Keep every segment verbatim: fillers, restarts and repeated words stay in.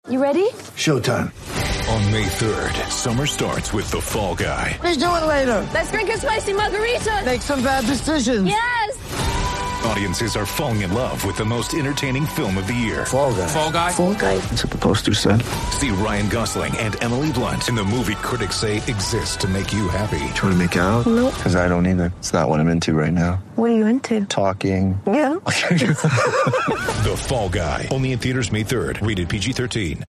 You ready? Showtime. On May third, summer starts with The Fall Guy. Let's do it later. Let's drink a spicy margarita. Make some bad decisions. Yes! Audiences are falling in love with the most entertaining film of the year. Fall Guy. Fall Guy? Fall Guy. That's what the poster said. See Ryan Gosling and Emily Blunt in the movie critics say exists to make you happy. Trying to make it out? Nope. Because I don't either. It's not what I'm into right now. What are you into? Talking. Yeah. The Fall Guy. Only in theaters May third. Rated P G thirteen.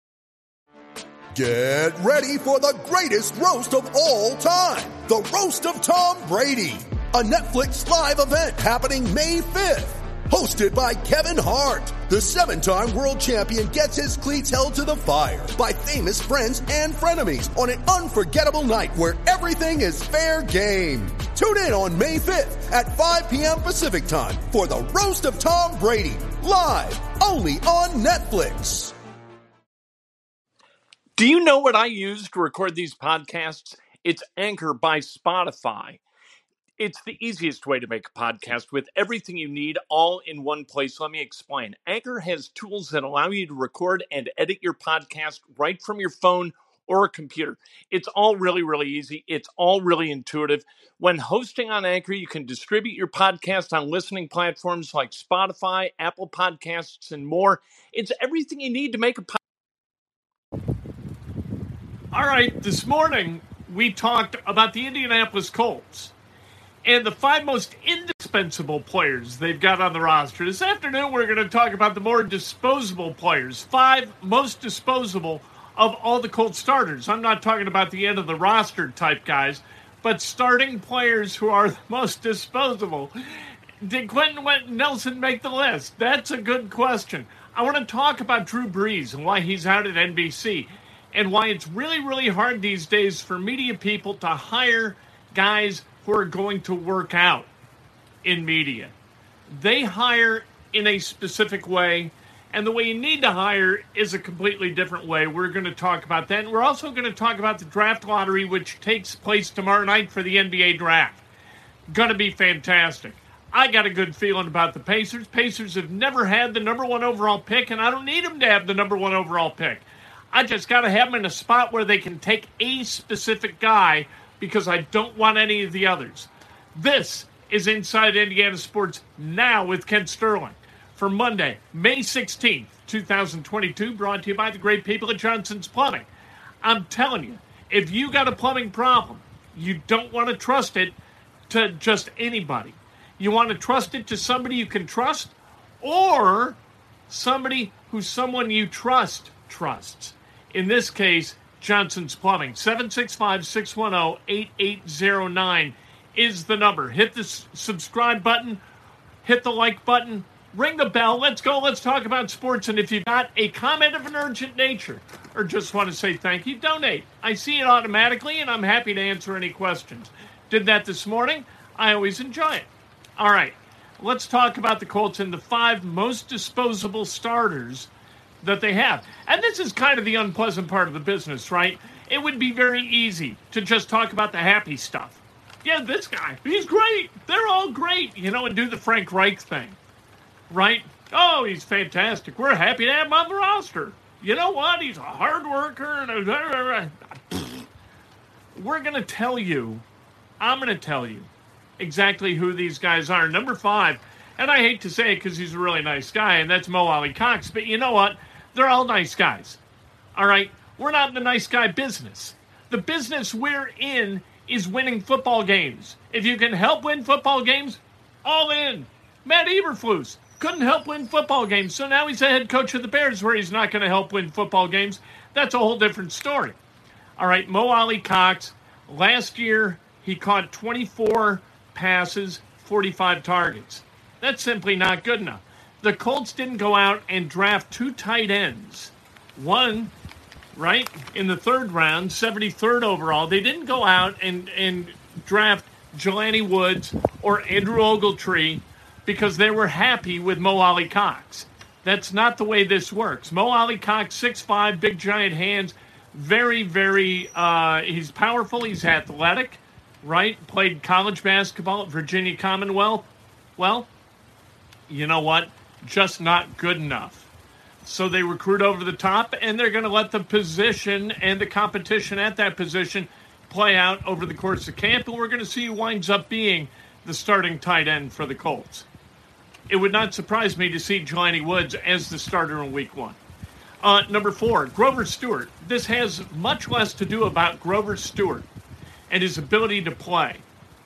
Get ready for the greatest roast of all time. The Roast of Tom Brady. A Netflix live event happening May fifth. Hosted by Kevin Hart. The seven-time world champion gets his cleats held to the fire by famous friends and frenemies on an unforgettable night where everything is fair game. Tune in on May fifth at five p.m. Pacific time for the Roast of Tom Brady. Live only on Netflix. Do you know what I use to record these podcasts? It's Anchor by Spotify. It's the easiest way to make a podcast with everything you need all in one place. Let me explain. Anchor has tools that allow you to record and edit your podcast right from your phone or a computer. It's all really, really easy. It's all really intuitive. When hosting on Anchor, you can distribute your podcast on listening platforms like Spotify, Apple Podcasts, and more. It's everything you need to make a podcast. All right, this morning we talked about the Indianapolis Colts and the five most indispensable players they've got on the roster. This afternoon we're going to talk about the more disposable players, five most disposable of all the Colts starters. I'm not talking about the end of the roster type guys, but starting players who are the most disposable. Did Quentin Nelson make the list? That's a good question. I want to talk about Drew Brees and why he's out at N B C. And why it's really, really hard these days for media people to hire guys who are going to work out in media. They hire in a specific way, and the way you need to hire is a completely different way. We're going to talk about that. And we're also going to talk about the draft lottery, which takes place tomorrow night for the N B A draft. Going to be fantastic. I got a good feeling about the Pacers. Pacers have never had the number one overall pick, and I don't need them to have the number one overall pick. I just got to have them in a spot where they can take a specific guy because I don't want any of the others. This is Inside Indiana Sports Now with Ken Sterling for Monday, May sixteenth, twenty twenty-two, brought to you by the great people at Johnson's Plumbing. I'm telling you, if you got a plumbing problem, you don't want to trust it to just anybody. You want to trust it to somebody you can trust or somebody who someone you trust trusts. In this case, Johnson's Plumbing. seven six five, six one zero, eight eight zero nine is the number. Hit the s- subscribe button. Hit the like button. Ring the bell. Let's go. Let's talk about sports. And if you've got a comment of an urgent nature or just want to say thank you, donate. I see it automatically, and I'm happy to answer any questions. Did that this morning. I always enjoy it. All right. Let's talk about the Colts and the five most disposable starters that they have. And this is kind of the unpleasant part of the business, right? It would be very easy to just talk about the happy stuff. Yeah, this guy, he's great. They're all great, you know, and do the Frank Reich thing, right? Oh, he's fantastic. We're happy to have him on the roster. You know what? He's a hard worker. And a... We're going to tell you, I'm going to tell you exactly who these guys are. Number five, and I hate to say it because he's a really nice guy, and that's Mo Alie-Cox, but you know what? They're all nice guys, all right? We're not in the nice guy business. The business we're in is winning football games. If you can help win football games, all in. Matt Eberflus couldn't help win football games, so now he's the head coach of the Bears where he's not going to help win football games. That's a whole different story. All right, Mo Alie-Cox, last year he caught twenty-four passes, forty-five targets. That's simply not good enough. The Colts didn't go out and draft two tight ends. One, right, in the third round, seventy-third overall. They didn't go out and, and draft Jelani Woods or Andrew Ogletree because they were happy with Mo Alie-Cox. That's not the way this works. Mo Alie-Cox, six five, big giant hands, very, very, uh, he's powerful, he's athletic, right? Played college basketball at Virginia Commonwealth. Well, you know what? Just not good enough. So they recruit over the top, and they're going to let the position and the competition at that position play out over the course of camp, and we're going to see who winds up being the starting tight end for the Colts. It would not surprise me to see Jelani Woods as the starter in week one. Uh, number four, Grover Stewart. This has much less to do about Grover Stewart and his ability to play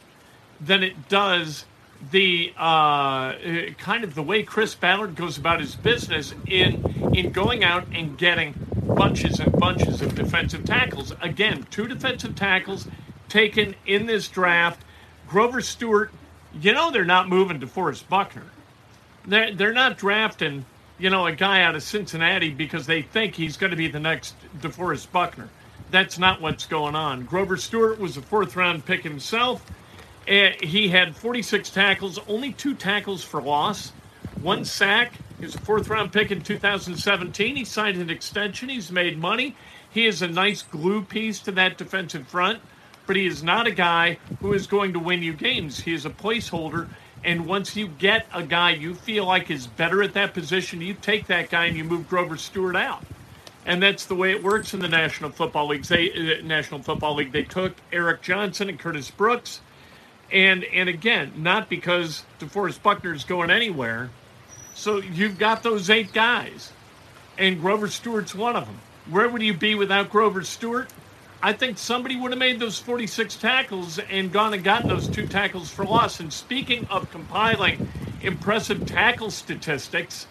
than it does the uh, kind of the way Chris Ballard goes about his business in in going out and getting bunches and bunches of defensive tackles. Again, two defensive tackles taken in this draft. Grover Stewart, you know they're not moving DeForest Buckner. They're, they're not drafting, you know, a guy out of Cincinnati because they think he's going to be the next DeForest Buckner. That's not what's going on. Grover Stewart was a fourth-round pick himself. Uh, he had forty-six tackles, only two tackles for loss, one sack. He was a fourth-round pick in two thousand seventeen. He signed an extension. He's made money. He is a nice glue piece to that defensive front, but he is not a guy who is going to win you games. He is a placeholder, and once you get a guy you feel like is better at that position, you take that guy and you move Grover Stewart out. And that's the way it works in the National Football League. They, uh, National Football League. They took Eric Johnson and Curtis Brooks. And and again, not because DeForest Buckner is going anywhere. So you've got those eight guys, and Grover Stewart's one of them. Where would you be without Grover Stewart? I think somebody would have made those forty-six tackles and gone and gotten those two tackles for loss. And speaking of compiling impressive tackle statistics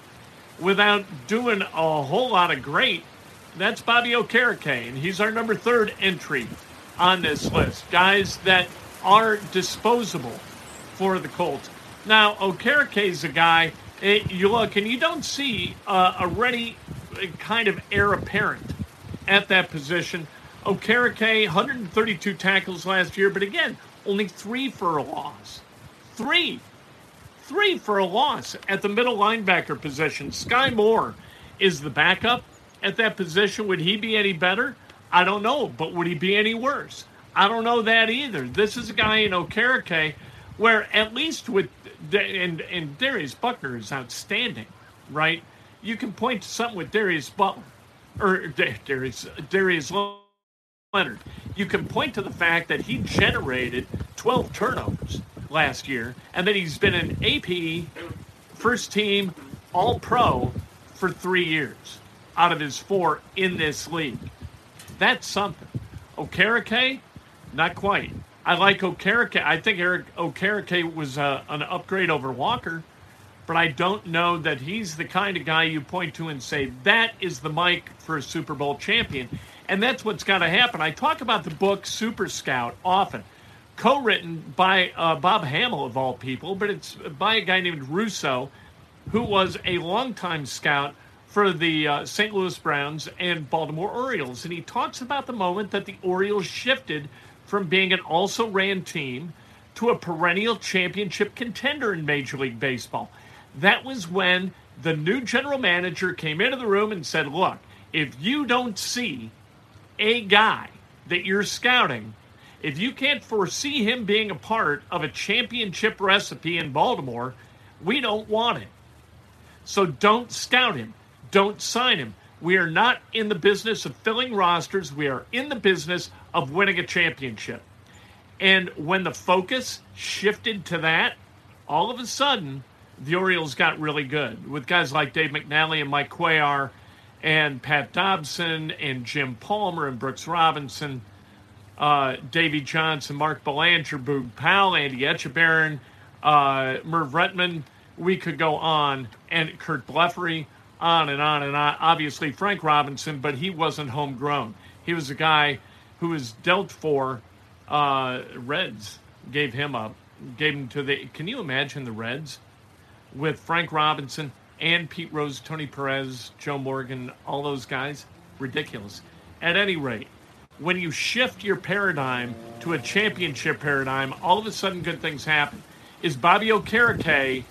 without doing a whole lot of great, that's Bobby Okereke, and he's our number third entry on this list. Guys that are disposable for the Colts. Now, Okereke is a guy, you look, and you don't see uh, a ready kind of heir apparent at that position. Okereke, one hundred thirty-two tackles last year, but again, only three for a loss. Three. Three for a loss at the middle linebacker position. Sky Moore is the backup at that position. Would he be any better? I don't know, but would he be any worse? I don't know that either. This is a guy in Okereke where at least with, and, and Darius Buckner is outstanding, right? You can point to something with Darius Butler, or Darius, Darius Leonard. You can point to the fact that he generated twelve turnovers last year, and that he's been an A P, first team, all-pro for three years out of his four in this league. That's something. Okereke, not quite. I like Okereke. I think Eric Okereke was uh, an upgrade over Walker, but I don't know that he's the kind of guy you point to and say, that is the Mike for a Super Bowl champion. And that's what's got to happen. I talk about the book Super Scout often, co-written by uh, Bob Hamill, of all people, but it's by a guy named Russo, who was a longtime scout for the uh, Saint Louis Browns and Baltimore Orioles. And he talks about the moment that the Orioles shifted from being an also-ran team to a perennial championship contender in Major League Baseball. That was when the new general manager came into the room and said, look, if you don't see a guy that you're scouting, if you can't foresee him being a part of a championship recipe in Baltimore, we don't want him. So don't scout him. Don't sign him. We are not in the business of filling rosters. We are in the business of winning a championship. And when the focus shifted to that, all of a sudden, the Orioles got really good with guys like Dave McNally and Mike Cuellar and Pat Dobson and Jim Palmer and Brooks Robinson, uh, Davey Johnson, Mark Belanger, Boog Powell, Andy Etchebarren, uh, Merv Retman. We could go on, and Kurt Blefary, on and on and on. Obviously, Frank Robinson, but he wasn't homegrown. He was a guy who was dealt for. Uh, Reds gave him up, gave him to the. Can you imagine the Reds with Frank Robinson and Pete Rose, Tony Perez, Joe Morgan, all those guys? Ridiculous. At any rate, when you shift your paradigm to a championship paradigm, all of a sudden good things happen. Is Bobby Okereke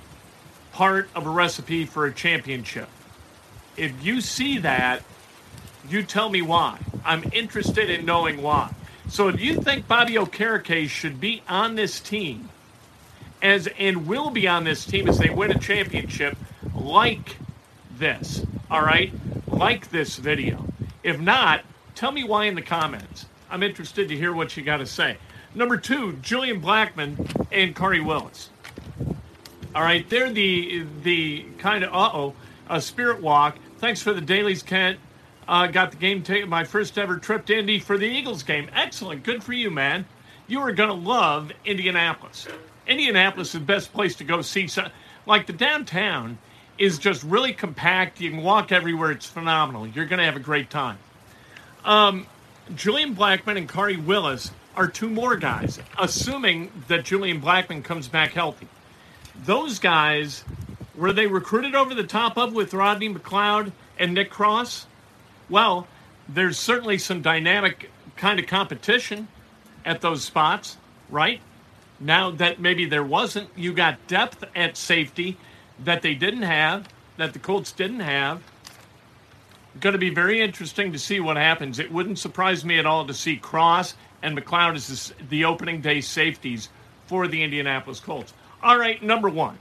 part of a recipe for a championship? If you see that, you tell me why. I'm interested in knowing why. So if you think Bobby Okereke should be on this team, as and will be on this team as they win a championship, like this, all right? Like this video. If not, tell me why in the comments. I'm interested to hear what you got to say. Number two, Julian Blackmon and Khari Willis. All right, they're the the kind of, uh-oh, uh, Spirit Walk. Thanks for the dailies, Kent. Uh, got the game taken, my first ever trip to Indy for the Eagles game. Excellent. Good for you, man. You are going to love Indianapolis. Indianapolis is the best place to go see. Some, like, the downtown is just really compact. You can walk everywhere. It's phenomenal. You're going to have a great time. Um, Julian Blackmon and Khari Willis are two more guys, assuming that Julian Blackmon comes back healthy. Those guys, were they recruited over the top of with Rodney McLeod and Nick Cross? Well, there's certainly some dynamic kind of competition at those spots, right? Now that maybe there wasn't, you got depth at safety that they didn't have, that the Colts didn't have. Going to be very interesting to see what happens. It wouldn't surprise me at all to see Cross and McLeod as the opening day safeties for the Indianapolis Colts. All right, number one.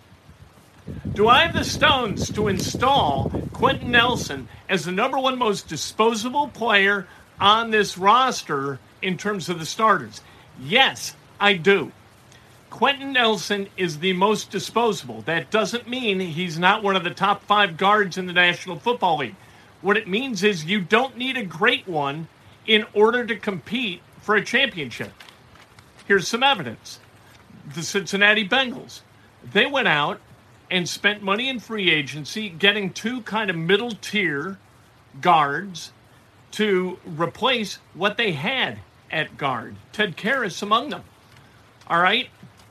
Do I have the stones to install Quenton Nelson as the number one most disposable player on this roster in terms of the starters? Yes, I do. Quenton Nelson is the most disposable. That doesn't mean he's not one of the top five guards in the National Football League. What it means is you don't need a great one in order to compete for a championship. Here's some evidence. The Cincinnati Bengals, they went out and spent money in free agency getting two kind of middle-tier guards to replace what they had at guard. Ted Karras among them. All right?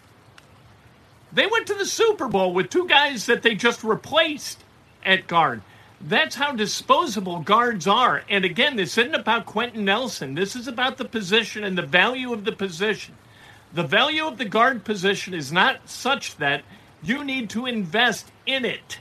They went to the Super Bowl with two guys that they just replaced at guard. That's how disposable guards are. And again, this isn't about Quenton Nelson. This is about the position and the value of the position. The value of the guard position is not such that you need to invest in it.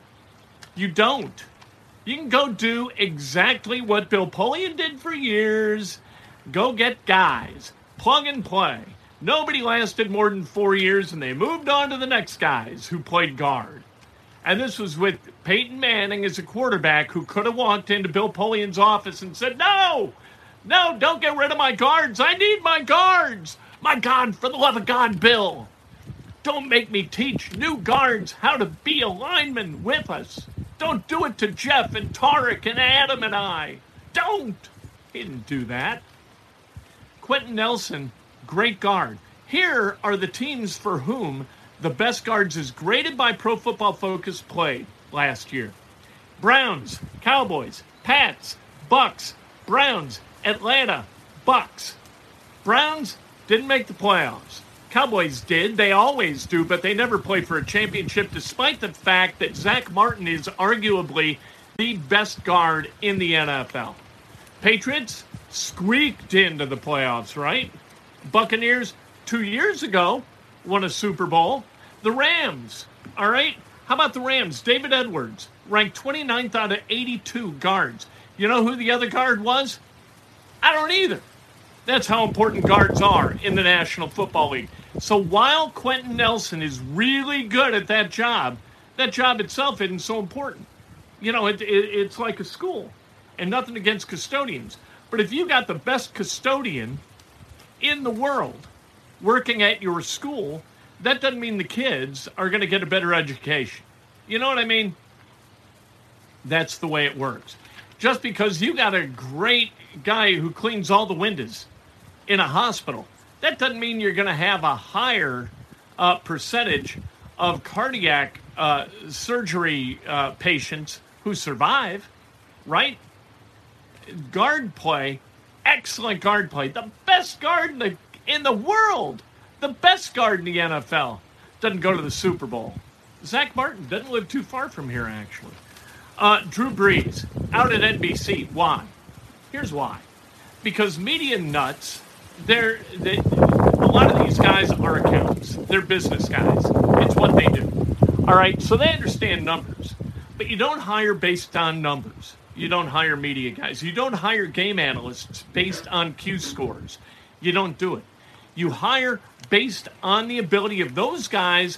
You don't. You can go do exactly what Bill Polian did for years. Go get guys. Plug and play. Nobody lasted more than four years, and they moved on to the next guys who played guard. And this was with Peyton Manning as a quarterback who could have walked into Bill Polian's office and said, no, no, don't get rid of my guards. I need my guards. My God, for the love of God, Bill, don't make me teach new guards how to be a lineman with us. Don't do it to Jeff and Tarek and Adam and I. Don't. He didn't do that. Quenton Nelson, great guard. Here are the teams for whom the best guards as graded by Pro Football Focus played last year. Browns, Cowboys, Pats, Bucks, Browns, Atlanta, Bucks. Browns didn't make the playoffs. Cowboys did. They always do, but they never play for a championship, despite the fact that Zach Martin is arguably the best guard in the N F L. Patriots squeaked into the playoffs, right? Buccaneers, two years ago, won a Super Bowl. The Rams, all right? How about the Rams? David Edwards, ranked twenty-ninth out of eighty-two guards. You know who the other guard was? I don't either. That's how important guards are in the National Football League. So while Quenton Nelson is really good at that job, that job itself isn't so important. You know, it, it, it's like a school, and nothing against custodians. But if you got the best custodian in the world working at your school, that doesn't mean the kids are going to get a better education. You know what I mean? That's the way it works. Just because you got a great guy who cleans all the windows in a hospital, that doesn't mean you're going to have a higher uh, percentage of cardiac uh, surgery uh, patients who survive, right? Guard play, excellent guard play. The best guard in the, in the world, the best guard in the N F L, doesn't go to the Super Bowl. Zach Martin doesn't live too far from here, actually. Uh, Drew Brees, out at N B C. Why? Here's why. Because media nuts, they're, they, a lot of these guys are accountants. They're business guys. It's what they do. All right, so they understand numbers. But you don't hire based on numbers. You don't hire media guys. You don't hire game analysts based on Q scores. You don't do it. You hire based on the ability of those guys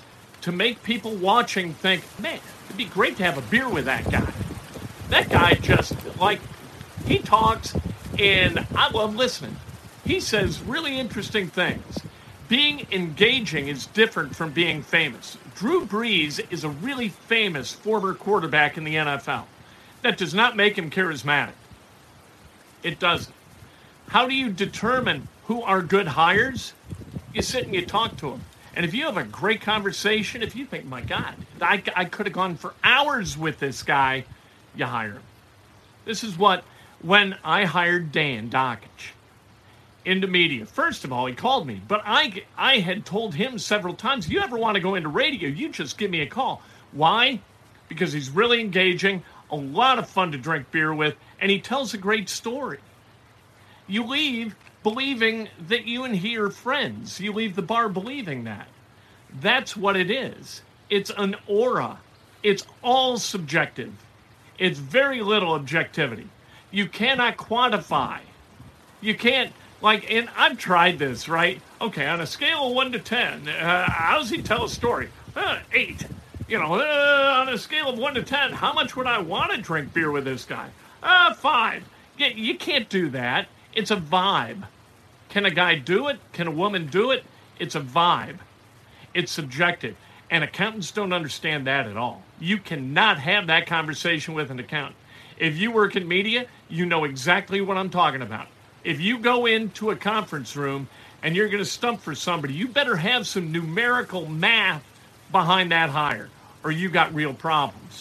to make people watching think, man, it'd be great to have a beer with that guy. That guy just, like, he talks, and I love listening. He says really interesting things. Being engaging is different from being famous. Drew Brees is a really famous former quarterback in the N F L. That does not make him charismatic. It doesn't. How do you determine who are good hires? You sit and you talk to them. And if you have a great conversation, if you think, my God, I, I could have gone for hours with this guy, you hire him. This is what, when I hired Dan Dakich into media, first of all, he called me. But I, I had told him several times, if you ever want to go into radio, you just give me a call. Why? Because he's really engaging, a lot of fun to drink beer with, and he tells a great story. You leave believing that you and he are friends. You leave the bar believing that. That's what it is. It's an aura. It's all subjective. It's very little objectivity. You cannot quantify. You can't, like, and I've tried this, right? Okay, on a scale of one to ten, uh, how does he tell a story? Uh, eight. You know, uh, on a scale of one to ten, how much would I want to drink beer with this guy? Uh, five. You, you can't do that. It's a vibe. Can a guy do it? Can a woman do it? It's a vibe. It's subjective. And accountants don't understand that at all. You cannot have that conversation with an accountant. If you work in media, you know exactly what I'm talking about. If you go into a conference room and you're going to stump for somebody, you better have some numerical math behind that hire, or you got real problems.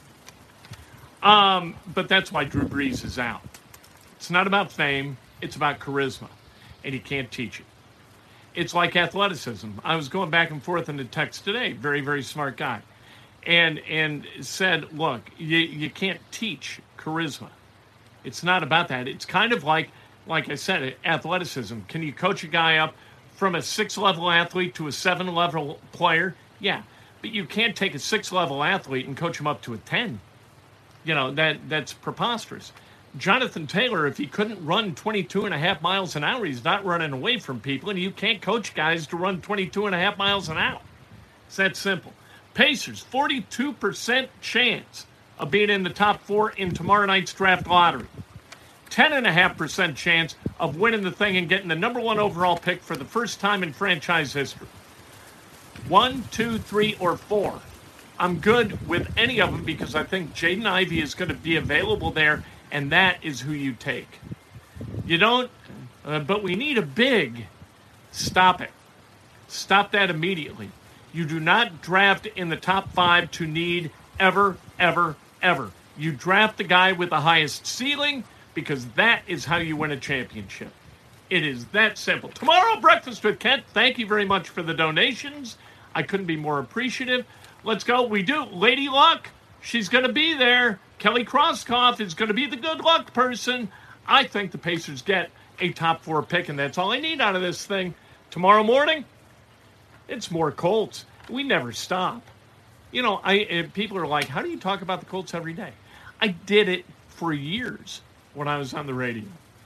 Um, but that's why Drew Brees is out. It's not about fame. It's about charisma. And he can't teach it. It's like athleticism. I was going back and forth in the text today. Very, very smart guy. And and said, look, you, you can't teach charisma. It's not about that. It's kind of like, like I said, athleticism. Can you coach a guy up from a six-level athlete to a seven-level player? Yeah. But you can't take a six-level athlete and coach him up to a ten. You know, that that's preposterous. Jonathan Taylor, if he couldn't run twenty-two and a half miles an hour, he's not running away from people, and you can't coach guys to run twenty-two and a half miles an hour. It's that simple. Pacers, forty-two percent chance of being in the top four in tomorrow night's draft lottery. ten point five percent chance of winning the thing and getting the number one overall pick for the first time in franchise history. One, two, three, or four. I'm good with any of them because I think Jaden Ivey is going to be available there, and that is who you take. You don't, uh, but we need a big. Stop it. Stop that immediately. You do not draft in the top five to need ever, ever, ever. You draft the guy with the highest ceiling because that is how you win a championship. It is that simple. Tomorrow, Breakfast with Kent. Thank you very much for the donations. I couldn't be more appreciative. Let's go. We do. Lady Luck, she's going to be there. Kelly Krauskopf is going to be the good luck person. I think the Pacers get a top four pick, and that's all I need out of this thing. Tomorrow morning, it's more Colts. We never stop. You know, I people are like, how do you talk about the Colts every day? I did it for years when I was on the radio.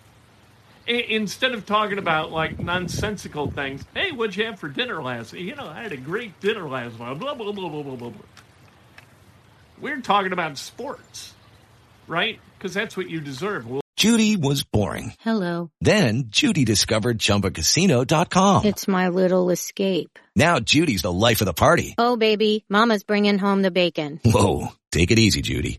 I, instead of talking about, like, nonsensical things, hey, what'd you have for dinner last night? You know, I had a great dinner last night. Blah, blah, blah, blah, blah, blah, blah. We're talking about sports, right? Because that's what you deserve. We'll- Judy was boring. Hello. Then Judy discovered Chumba Casino dot com. It's my little escape. Now Judy's the life of the party. Oh, baby, mama's bringing home the bacon. Whoa, take it easy, Judy.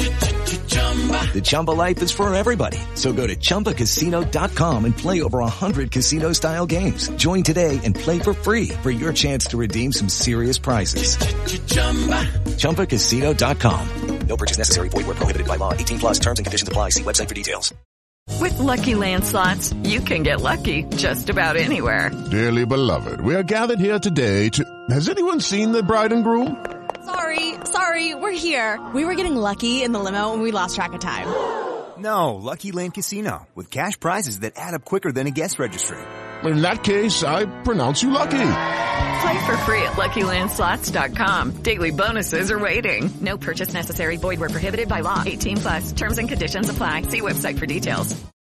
The Chumba life is for everybody. So go to Chumba Casino dot com and play over one hundred casino-style games. Join today and play for free for your chance to redeem some serious prizes. Chumba Casino dot com. No purchase necessary. Void where prohibited by law. eighteen plus terms and conditions apply. See website for details. With Lucky Land Slots, you can get lucky just about anywhere. Dearly beloved, we are gathered here today to... Has anyone seen the bride and groom? Sorry, sorry, we're here. We were getting lucky in the limo and we lost track of time. No, Lucky Land Casino, with cash prizes that add up quicker than a guest registry. In that case, I pronounce you lucky. Play for free at Lucky Land Slots dot com. Daily bonuses are waiting. No purchase necessary. Void where prohibited by law. eighteen plus. Terms and conditions apply. See website for details.